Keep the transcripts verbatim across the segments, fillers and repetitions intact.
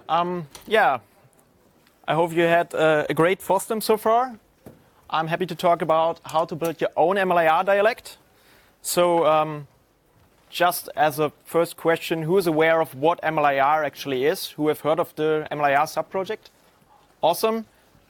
Um, yeah, I hope you had uh, a great FOSDEM so far. I'm happy to talk about how to build your own M L I R dialect. So um, just as a first question, who is aware of what M L I R actually is? Who have heard of the M L I R subproject? Awesome.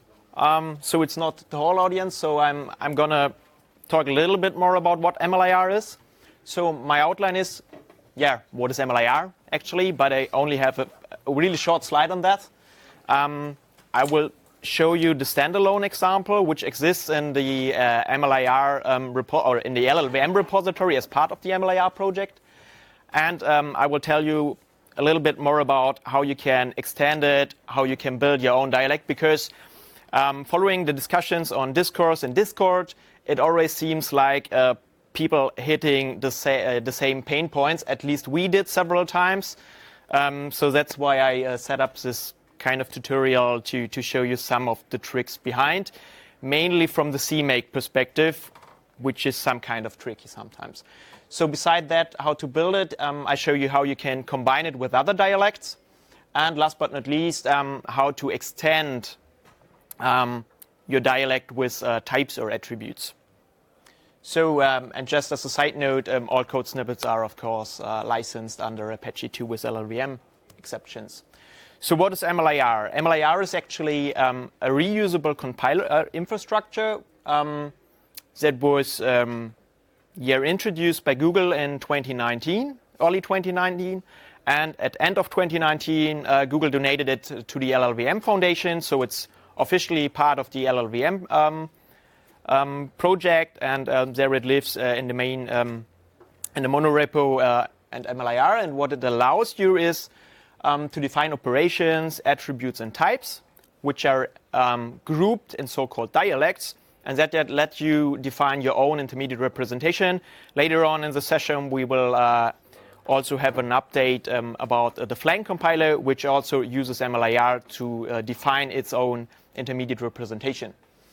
Um, so it's not the whole audience, so I'm, I'm going to talk a little bit more about what M L I R is. So my outline is, yeah, what is M L I R actually, but I only have a, a really short slide on that. Um, I will show you the standalone example, which exists in the uh, M L I R um, repo or in the L L V M repository as part of the M L I R project. And um, I will tell you a little bit more about how you can extend it, how you can build your own dialect, because um, following the discussions on Discourse and Discord, it always seems like uh, people hitting the, sa uh, the same pain points. At least we did several times. Um, so that's why I uh, set up this kind of tutorial to, to show you some of the tricks behind, mainly from the C make perspective, which is some kind of tricky sometimes. So beside that, how to build it, um, I show you how you can combine it with other dialects. And last but not least, um, how to extend um, your dialect with uh, types or attributes. So, um, and just as a side note, um, all code snippets are, of course, uh, licensed under Apache two with L L V M exceptions. So what is M L I R? M L I R is actually um, a reusable compiler uh, infrastructure um, that was um, yeah, introduced by Google in twenty nineteen, early twenty nineteen. And at end of twenty nineteen, uh, Google donated it to the L L V M Foundation. So it's officially part of the L L V M um, um, project. And um, there it lives uh, in the main, um, in the monorepo uh, and M L I R. And what it allows you is Um, to define operations, attributes, and types, which are um, grouped in so-called dialects, and that, that let you define your own intermediate representation. Later on in the session, we will uh, also have an update um, about uh, the Flang compiler, which also uses M L I R to uh, define its own intermediate representation.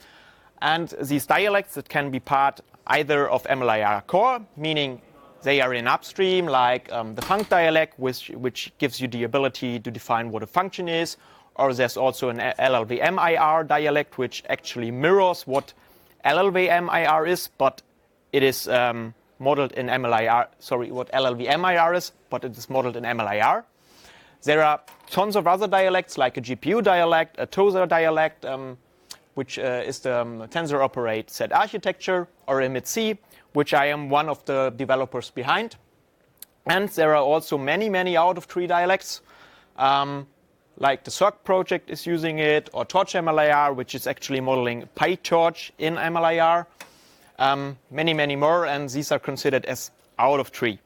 And these dialects that can be part either of M L I R core, meaning they are in upstream, like um, the func dialect, which, which gives you the ability to define what a function is. Or there's also an L L V M I R dialect, which actually mirrors what L L V M I R is, but it is um, modeled in M L I R. Sorry, what L L V M I R is, but it is modeled in M L I R. There are tons of other dialects, like a G P U dialect, a Tosa dialect, um, which uh, is the um, tensor operate set architecture, or M I T C, which I am one of the developers behind. And there are also many, many out-of-tree dialects, um, like the S O C project is using it, or Torch M L I R, which is actually modeling PyTorch in M L I R. Um, many, many more, and these are considered as out-of-tree.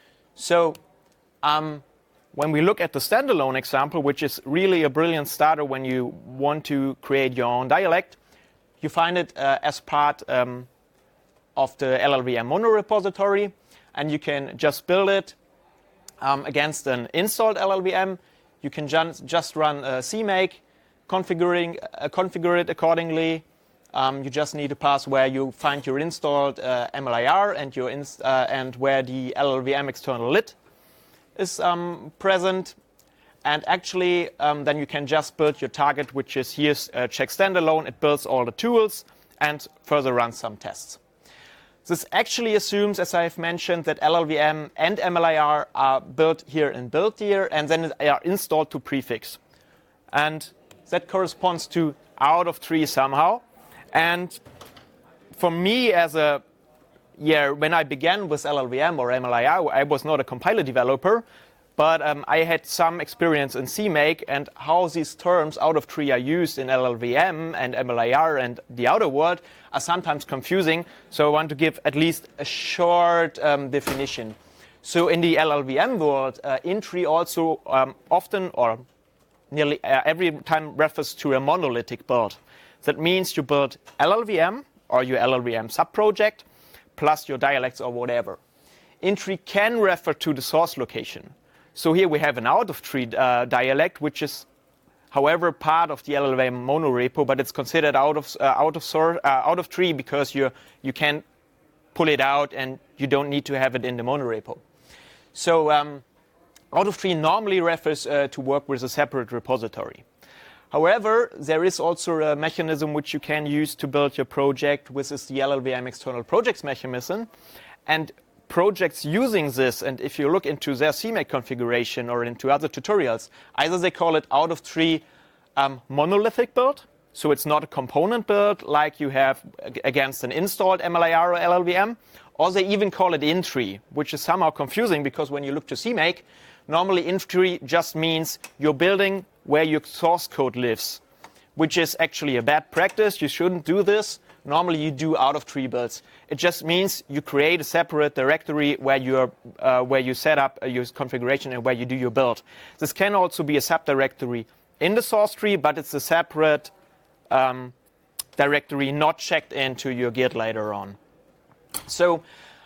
So um, when we look at the standalone example, which is really a brilliant starter when you want to create your own dialect, you find it uh, as part um, of the L L V M monorepository, and you can just build it um, against an installed L L V M. You can just, just run a C make, configuring, uh, configure it accordingly. Um, you just need to pass where you find your installed uh, M L I R and, your inst uh, and where the L L V M external lit is um, present. And actually, um, then you can just build your target, which is here's uh, check standalone. It builds all the tools and further runs some tests. This actually assumes, as I've mentioned, that L L V M and M L I R are built here in build tier and then they are installed to prefix. And that corresponds to out of tree somehow. And for me, as a, yeah, when I began with L L V M or M L I R, I was not a compiler developer, but um, I had some experience in C make and how these terms out of tree are used in L L V M and M L I R and the outer world are sometimes confusing. So I want to give at least a short um, definition. So in the L L V M world, uh, in-tree also um, often or nearly uh, every time refers to a monolithic build. That means you build L L V M or your L L V M subproject plus your dialects or whatever. In-tree can refer to the source location. So here we have an out-of-tree uh, dialect, which is, however, part of the L L V M monorepo, but it's considered out of uh, out of source, uh, out of tree because you you can pull it out and you don't need to have it in the monorepo. So um, out of tree normally refers uh, to work with a separate repository. However, there is also a mechanism which you can use to build your project, which is the L L V M external projects mechanism. And projects using this, and if you look into their C MAKE configuration or into other tutorials, either they call it out of tree um, monolithic build, so it's not a component build like you have against an installed M L I R or L L V M, or they even call it in tree, which is somehow confusing because when you look to C MAKE, normally in tree just means you're building where your source code lives, which is actually a bad practice. You shouldn't do this. Normally you do out of tree builds. It just means you create a separate directory where you're, uh, where you set up your configuration and where you do your build. This can also be a subdirectory in the source tree, but it's a separate um, directory not checked into your Git later on. So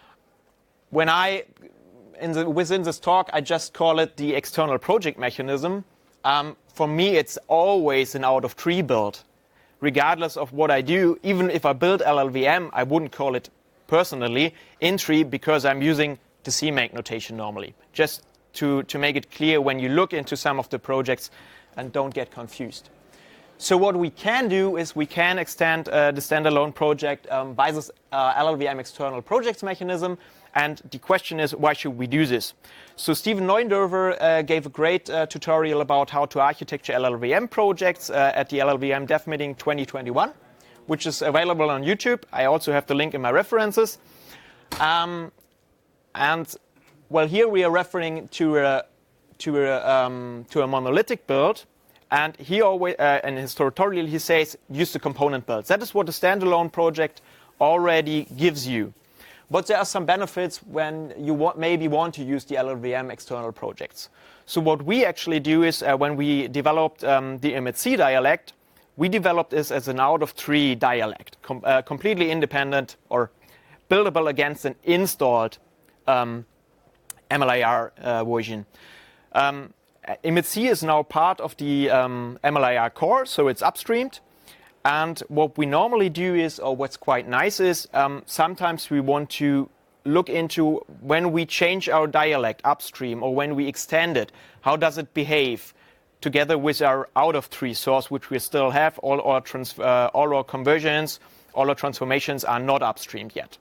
when I, in the, within this talk, I just call it the external project mechanism. Um, for me, it's always an out of tree build. Regardless of what I do, even if I build L L V M, I wouldn't call it personally in tree because I'm using the C MAKE notation normally. Just to, to make it clear when you look into some of the projects and don't get confused. So what we can do is we can extend uh, the standalone project um, by this uh, L L V M external projects mechanism. And the question is, why should we do this? So Steven Neundorfer uh, gave a great uh, tutorial about how to architecture L L V M projects uh, at the L L V M Dev Meeting twenty twenty-one, which is available on YouTube. I also have the link in my references. Um, and well, here we are referring to a, to a, um, to a monolithic build. And he always, uh, in his tutorial, he says, use the component builds. That is what a standalone project already gives you. But there are some benefits when you want, maybe want to use the L L V M external projects. So what we actually do is uh, when we developed um, the I M E C dialect, we developed this as an out-of-tree dialect, com uh, completely independent or buildable against an installed um, M L I R uh, version. Um, I M E C is now part of the um, M L I R core, so it's upstreamed. And what we normally do is, or what's quite nice is, um, sometimes we want to look into when we change our dialect upstream or when we extend it, how does it behave together with our out-of-tree source, which we still have. All our, trans uh, all our conversions, all our transformations are not upstreamed yet.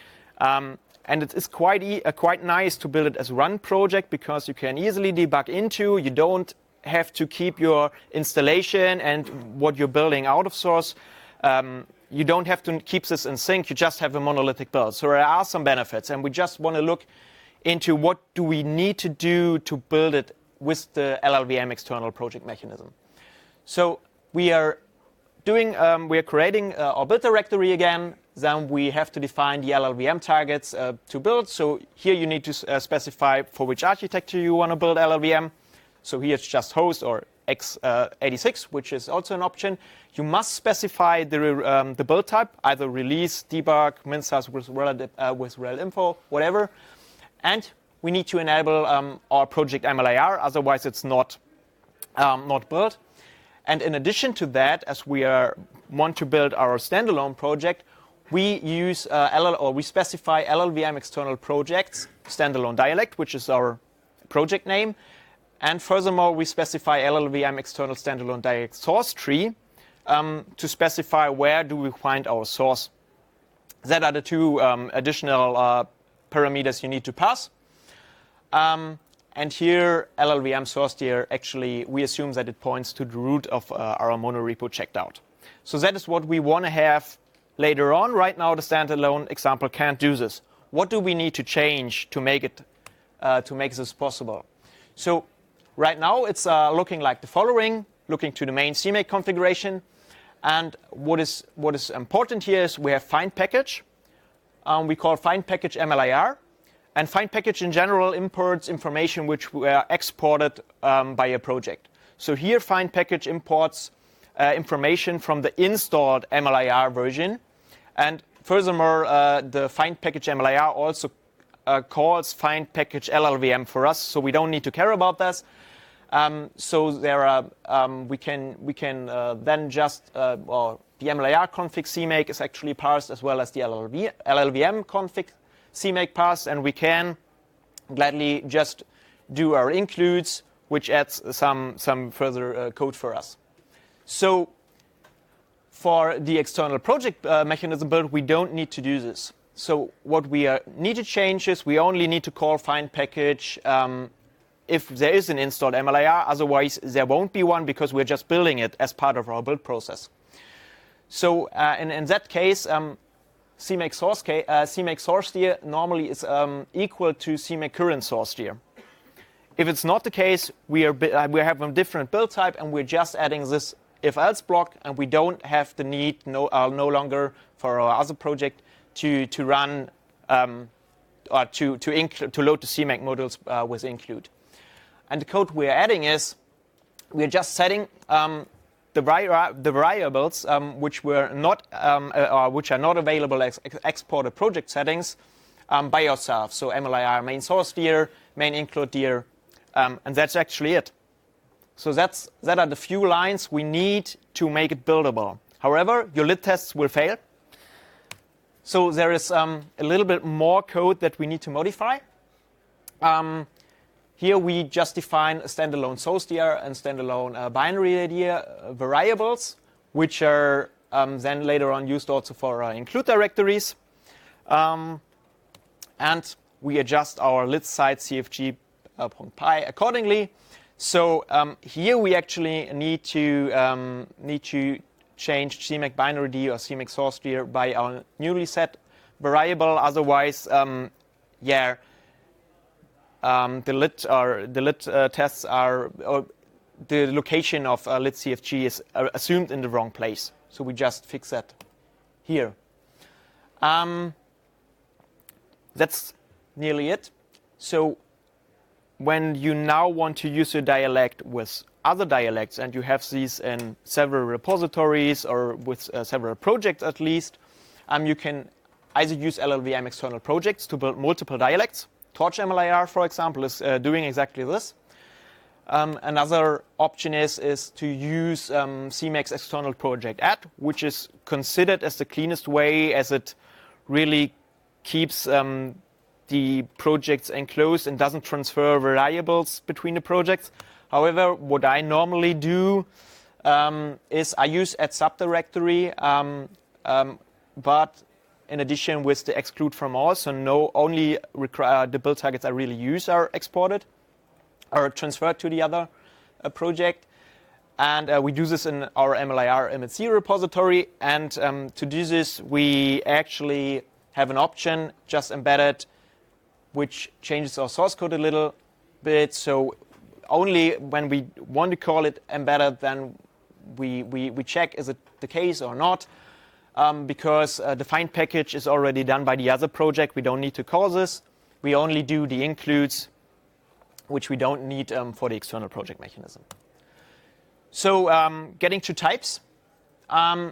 Um, and it is quite, e uh, quite nice to build it as a run project because you can easily debug into, you don't have to keep your installation and what you're building out of source. Um, you don't have to keep this in sync. You just have a monolithic build. So there are some benefits, and we just want to look into what do we need to do to build it with the L L V M external project mechanism. So we are doing, um, we are creating uh, our build directory again. Then we have to define the L L V M targets uh, to build. So here you need to uh, specify for which architecture you want to build L L V M. So here it's just host or x eighty-six, which is also an option. You must specify the, um, the build type, either release, debug, MinSAS with rel, uh, with rel info, whatever. And we need to enable um, our project M L I R, otherwise it's not, um, not built. And in addition to that, as we are, want to build our standalone project, we use uh, L L, or we specify L L V M external projects, standalone dialect, which is our project name. And furthermore, we specify L L V M external standalone dialect source tree um, to specify where do we find our source. That are the two um, additional uh, parameters you need to pass. Um, and here, L L V M source tier, actually, we assume that it points to the root of uh, our monorepo checked out. So that is what we want to have later on. Right now, the standalone example can't do this. What do we need to change to make it, uh, to make this possible? So right now, it's uh, looking like the following, looking to the main C MAKE configuration. And what is, what is important here is we have find package. Um, we call find package M L I R. And find package in general imports information which were exported um, by a project. So here, find package imports uh, information from the installed M L I R version. And furthermore, uh, the find package M L I R also uh, calls find package L L V M for us, so we don't need to care about this. Um, so there are, um, we can, we can uh, then just, uh, well, the M L I R config C MAKE is actually parsed as well as the L L V M config C MAKE parsed, and we can gladly just do our includes, which adds some, some further uh, code for us. So for the external project uh, mechanism build, we don't need to do this. So what we uh, need to change is we only need to call find package um, if there is an installed M L I R. Otherwise, there won't be one because we're just building it as part of our build process. So uh, in, in that case, um, C M A K source, uh, C M A K source tier normally is um, equal to C M A K current source tier. If it's not the case, we are uh, we have a different build type, and we're just adding this if-else block, and we don't have the need no uh, no longer for our other project to to run um, or to to inc to load the C M A K modules uh, with include. And the code we're adding is we're just setting um, the, vari the variables um, which were not um, uh, or which are not available as ex exported project settings um, by yourself. So M L I R main source tier, main include tier, um, and that's actually it. So that's that are the few lines we need to make it buildable. However, your lit tests will fail. So there is um, a little bit more code that we need to modify. Um, Here we just define a standalone source tier and standalone uh, binary tier uh, variables, which are um, then later on used also for uh, include directories. Um, and we adjust our lit site C F G uh, .py accordingly. So um, here we actually need to um, need to change C M A K binary tier or C M A K source tier by our newly set variable. Otherwise, um, yeah. Um, the lit or the lit uh, tests are or the location of uh, lit C F G is uh, assumed in the wrong place. So we just fix that here. Um, that's nearly it. So when you now want to use your dialect with other dialects, and you have these in several repositories or with uh, several projects at least, um, you can either use L L V M external projects to build multiple dialects. Torch M L I R, for example, is uh, doing exactly this. Um, another option is, is to use um, C M A K's external project add, which is considered as the cleanest way, as it really keeps um, the projects enclosed and doesn't transfer variables between the projects. However, what I normally do um, is I use add subdirectory, um, um, but in addition with the exclude from all, so no only uh, the build targets I really use are exported or transferred to the other uh, project. And uh, we do this in our M L I R M L C repository. And um, to do this, we actually have an option just embedded, which changes our source code a little bit. So only when we want to call it embedded, then we, we, we check is it the case or not. Um, because uh, the find package is already done by the other project. We don't need to call this. We only do the includes, which we don't need um, for the external project mechanism. So um, getting to types. Um,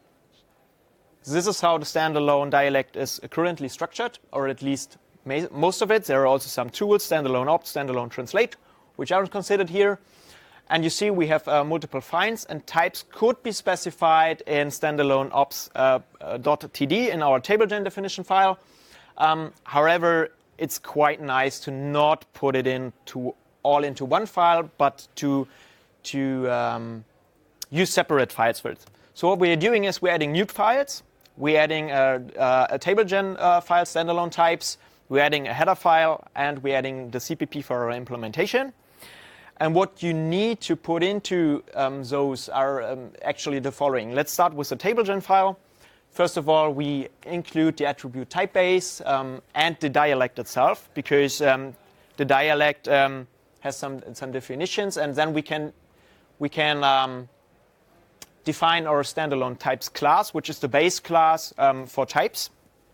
this is how the standalone dialect is currently structured, or at least most of it. There are also some tools, standalone opt, standalone translate, which aren't considered here. And you see we have uh, multiple finds, and types could be specified in standalone ops uh, uh, .td in our TableGen definition file. Um, however, it's quite nice to not put it into all into one file, but to to um, use separate files for it. So what we are doing is we're adding mute files. We're adding a, a, a TableGen uh, file, standalone types. We're adding a header file, and we're adding the C P P for our implementation. And what you need to put into um, those are um, actually the following. Let's start with the TableGen file. First of all, we include the attribute type base um, and the dialect itself, because um, the dialect um, has some some definitions, and then we can we can um, define our standalone types class, which is the base class um, for types.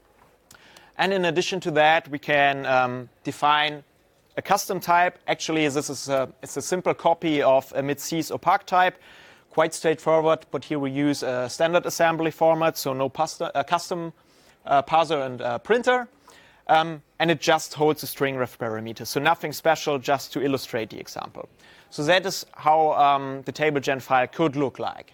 And in addition to that, we can um, define a custom type. Actually, this is a, it's a simple copy of a mid-C's opaque type, quite straightforward. But here we use a standard assembly format, so no pasta, uh, custom uh, parser and uh, printer. Um, and it just holds a string ref parameter, so nothing special, just to illustrate the example. So that is how um, the TableGen file could look like.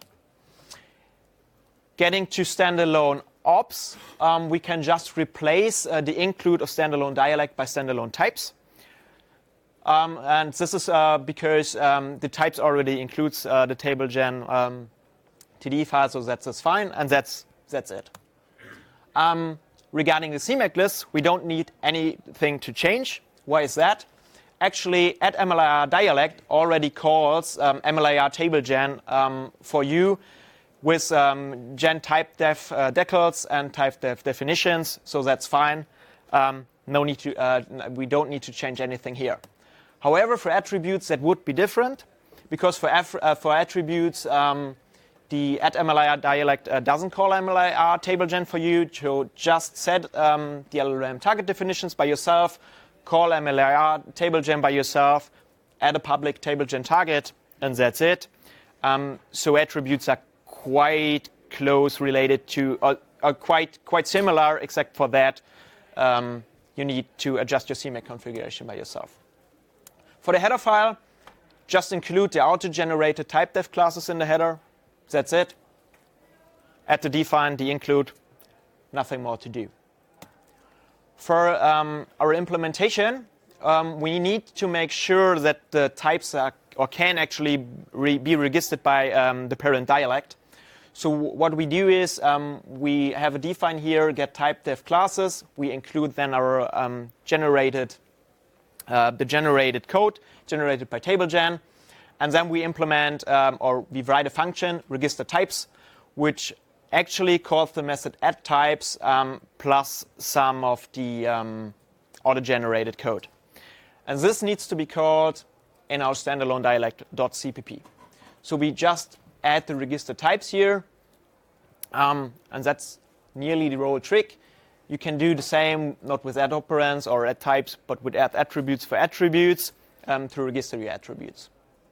Getting to standalone ops, um, we can just replace uh, the include of standalone dialect by standalone types. Um, and this is uh, because um, the types already includes uh, the table gen um, T D file, so that's, that's fine, and that's, that's it. Um, regarding the C MAC list, we don't need anything to change. Why is that? Actually, at M L I R dialect already calls um, M L I R table gen um, for you with um, gen type def uh, decals and type def definitions, so that's fine. Um, no need to, uh, we don't need to change anything here. However, for attributes, that would be different, because for, uh, for attributes, um, the at M L I R dialect uh, doesn't call M L I R table gen for you, to just set um, the L L V M target definitions by yourself, call M L I R table gen by yourself, add a public table gen target, and that's it. Um, so attributes are quite close related to, uh, are quite quite similar, except for that um, you need to adjust your C MAC configuration by yourself. For the header file, just include the auto-generated typedef classes in the header. That's it. Add the define, the include, nothing more to do. For um, our implementation, um, we need to make sure that the types are, or can actually re be registered by um, the parent dialect. So what we do is um, we have a define here, get typedef classes. We include then our um, generated, uh, the generated code generated by TableGen. And then we implement, um, or we write a function, register types, which actually calls the method add types um, plus some of the um, auto-generated code. And this needs to be called in our standalone dialect.cpp. So we just add the register types here, um, and that's nearly the whole trick. You can do the same, not with add operands or add types, but with add attributes for attributes um, to register your attributes.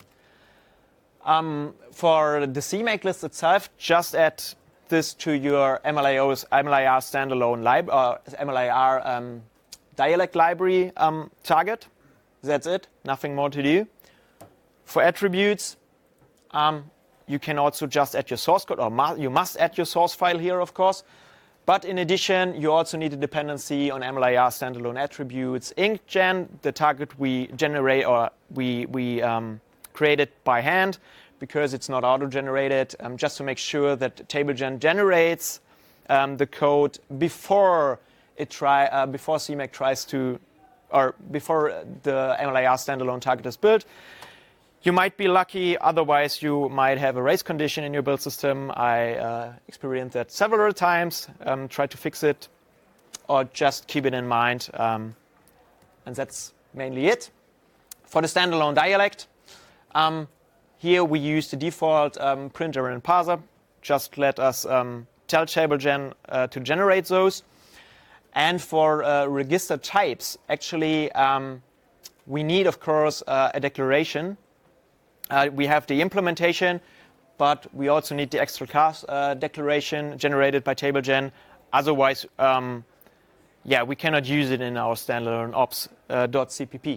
Um, for the C MAC list itself, just add this to your M L I O's M L I R standalone lib or M L I R um, dialect library um, target. That's it. Nothing more to do. For attributes, um, you can also just add your source code, or mu you must add your source file here, of course. But in addition, you also need a dependency on M L I R standalone attributes. IncGen, the target we generate or we we um, created by hand, because it's not auto-generated, um, just to make sure that TableGen generates um, the code before it try uh, before C MAC tries to, or before the M L I R standalone target is built. You might be lucky, otherwise you might have a race condition in your build system. I uh, experienced that several times, um, try to fix it, or just keep it in mind. Um, and that's mainly it. For the standalone dialect, um, here we use the default um, printer and parser. Just let us um, tell TableGen uh, to generate those. And for uh, register types, actually, um, we need, of course, uh, a declaration. Uh, we have the implementation, but we also need the extra class uh, declaration generated by TableGen. Otherwise, um, yeah, we cannot use it in our standalone ops.cpp. Uh,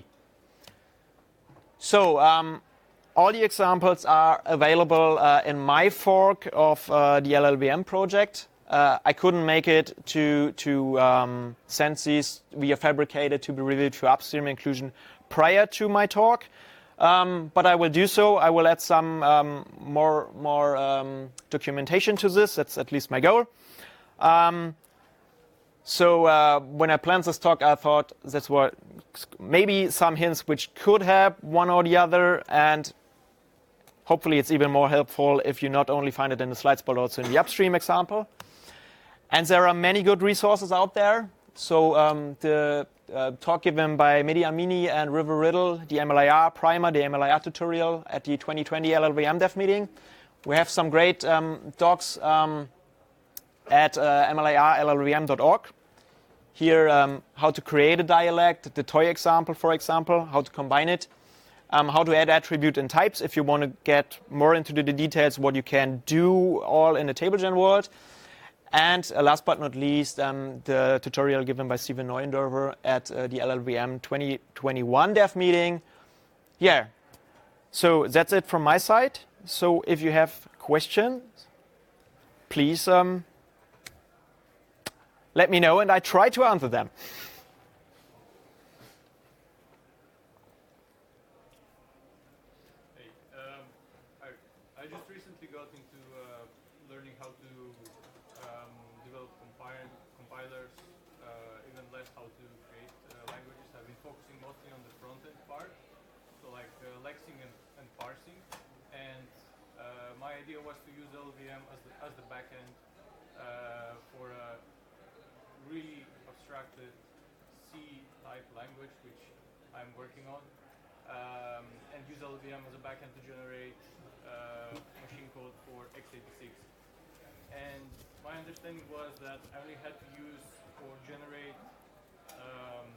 so um, all the examples are available uh, in my fork of uh, the L L V M project. Uh, I couldn't make it to, to um, send these via Fabricated to be reviewed for upstream inclusion prior to my talk. Um, but I will do so. I will add some um, more, more um, documentation to this. That's at least my goal. Um, so uh, when I planned this talk, I thought that's what maybe some hints which could have one or the other, and hopefully it's even more helpful if you not only find it in the slides, but also in the upstream example. And there are many good resources out there. So um, the uh, talk given by Mehdi Amini and River Riddle, the M L I R primer, the M L I R tutorial at the twenty twenty L L V M dev meeting. We have some great um, docs um, at uh, M L I R L L V M dot org. Here, um, how to create a dialect, the toy example, for example, how to combine it, um, how to add attribute and types if you want to get more into the details, what you can do all in the TableGen world. And uh, last but not least, um, the tutorial given by Steven Neuendorfer at uh, the L L V M twenty twenty-one dev meeting. Yeah, so that's it from my side. So if you have questions, please um, let me know and I try to answer them. recently got into uh, learning how to um, develop compile compilers, uh, even less how to create uh, languages. I've been focusing mostly on the front-end part, so like uh, lexing and, and parsing. And uh, my idea was to use L L V M as the, as the backend uh, for a really abstracted C-type language, which I'm working on, um, and use L L V M as a backend to generate uh, machine code for x eighty-six. And my understanding was that I only had to use or generate um,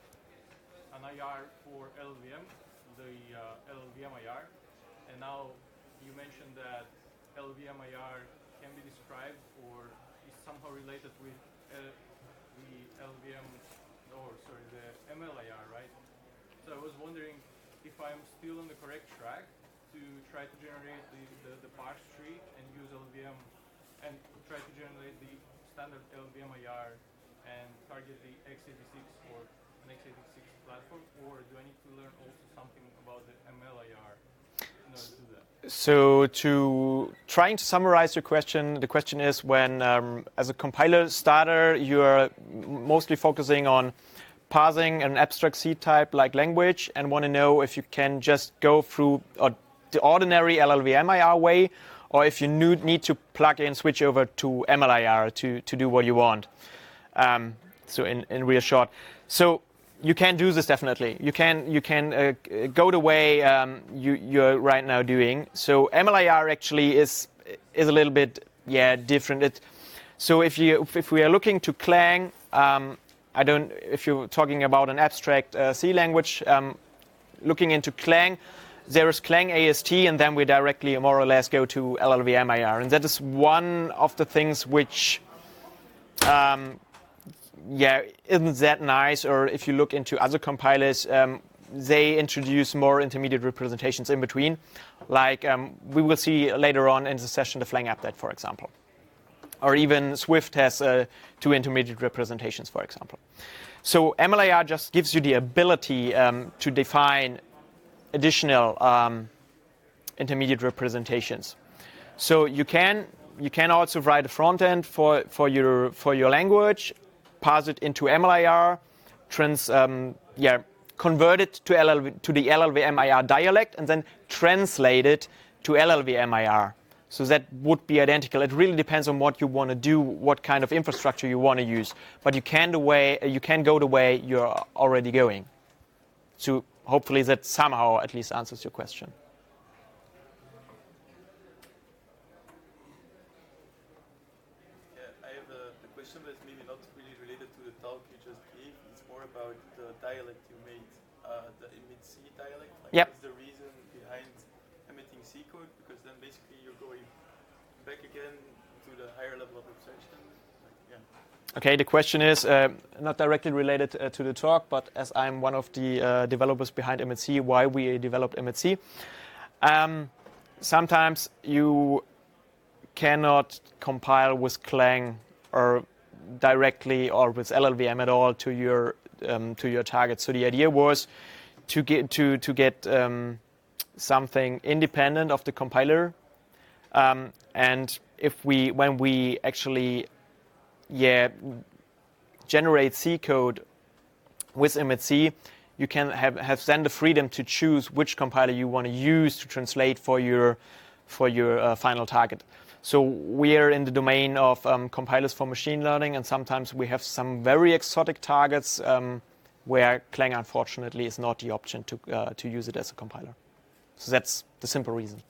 an I R for L L V M, the uh, L L V M I R. And now you mentioned that L L V M I R can be described or is somehow related with uh, the L L V M, or sorry, the M L I R, right? So I was wondering if I'm still on the correct track to try to generate the, the, the parse tree and use L L V M and try to generate the standard L L V M I R and target the x eighty-six or an x eighty-six platform, or do I need to learn also something about the M L I R in order to do that? So to trying to summarize your question, the question is when, um, as a compiler starter, you're mostly focusing on parsing an abstract C-type like language and want to know if you can just go through uh, the ordinary L L V M I R way, or if you need to plug in, switch over to M L I R to, to do what you want. Um, so in, in real short. So you can do this definitely. You can you can uh, go the way um, you you're right now doing. So M L I R actually is is a little bit yeah different. It, so if you if we are looking to Clang, um, I don't if you're talking about an abstract uh, C language, um, looking into Clang, there is Clang A S T, and then we directly more or less go to L L V M I R, and that is one of the things which. Um, yeah, isn't that nice, or if you look into other compilers, um, they introduce more intermediate representations in between. Like um, we will see later on in the session the Flang update, for example. Or even Swift has uh, two intermediate representations, for example. So M L I R just gives you the ability um, to define additional um, intermediate representations. So you can you can also write a front end for, for your for your language, pass it into M L I R, trans um, yeah convert it to L L V, to the L L V M I R dialect, and then translate it to L L V M I R. So that would be identical. It really depends on what you want to do, what kind of infrastructure you want to use. But you can the way you can go the way you're already going. So hopefully that somehow at least answers your question. About the dialect you made, uh, the emit C dialect. Like yep. What's the reason behind emitting C code? Because then basically you're going back again to the higher level of abstraction. Like, yeah. Okay, the question is uh, not directly related uh, to the talk, but as I'm one of the uh, developers behind emit C, why we developed emit C. Um, sometimes you cannot compile with Clang or directly or with L L V M at all to your um, to your target. So the idea was to get to to get um, something independent of the compiler, um, and if we when we actually yeah generate C code with emit C, you can have have then the freedom to choose which compiler you want to use to translate for your for your uh, final target. So we are in the domain of um, compilers for machine learning, and sometimes we have some very exotic targets um, where Clang, unfortunately, is not the option to uh, to use it as a compiler. So that's the simple reason.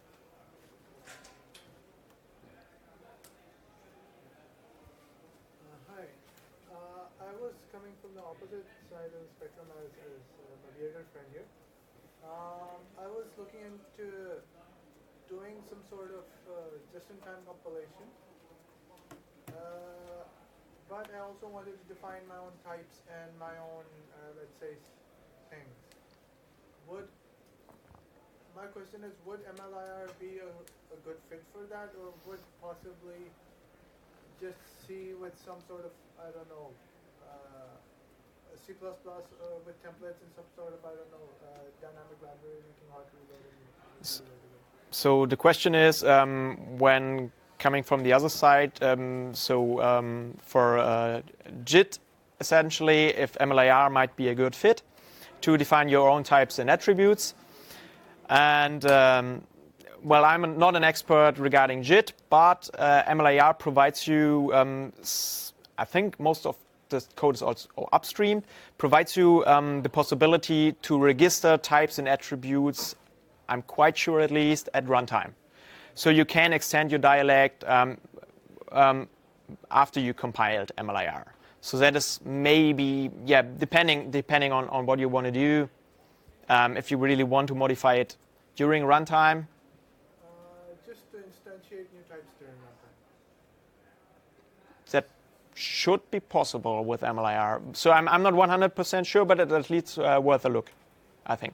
Uh, hi. Uh, I was coming from the opposite side of the spectrum as, as a mediator friend here. Um, I was looking into doing some sort of uh, just-in-time compilation, uh, but I also wanted to define my own types and my own, uh, let's say, things. Would my question is, would M L I R be a, a good fit for that, or would possibly just C with some sort of, I don't know, uh, C plus plus uh, with templates and some sort of, I don't know, uh, dynamic library making hard to reload and so the question is, um, when coming from the other side, um, so um, for uh, J I T, essentially, if M L I R might be a good fit to define your own types and attributes. And um, well, I'm not an expert regarding J I T, but uh, M L I R provides you, um, I think most of the code is also upstream, provides you um, the possibility to register types and attributes, I'm quite sure at least, at runtime. So you can extend your dialect um, um, after you compiled M L I R. So that is maybe, yeah, depending depending on, on what you want to do. Um, if you really want to modify it during runtime. Uh, just to instantiate new types during runtime. That should be possible with M L I R. So I'm, I'm not one hundred percent sure, but at least uh, worth a look, I think.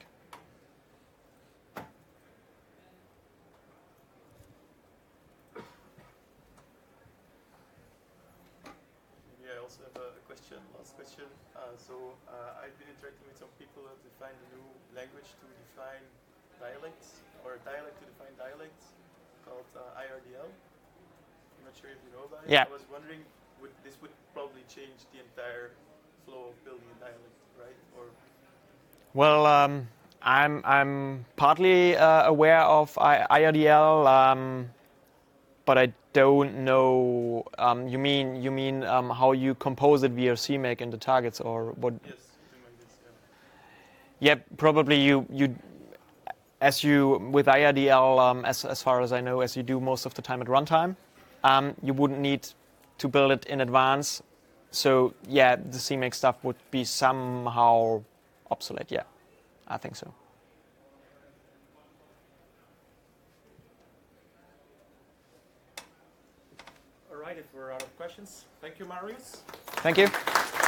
Yeah, I also have a question, last question. Uh, so uh, I've been interacting with some people who have defined a new language to define dialects, or a dialect to define dialects, called uh, I R D L. I'm not sure if you know about it. Yeah. I was wondering, would, this would probably change the entire flow of building a dialect, right? Or Well, um, I'm I'm partly uh, aware of I R D L, um, but I don't know. Um, you mean you mean um, how you compose it via C M A C in the targets, or what? yes, something like this. Yeah. Yeah, probably you you as you with I R D L, um, as as far as I know, as you do most of the time at runtime, um, you wouldn't need to build it in advance. So yeah, the C M A C stuff would be somehow obsolete. Yeah, I think so. All right, if we're out of questions, thank you, Marius. Thank you.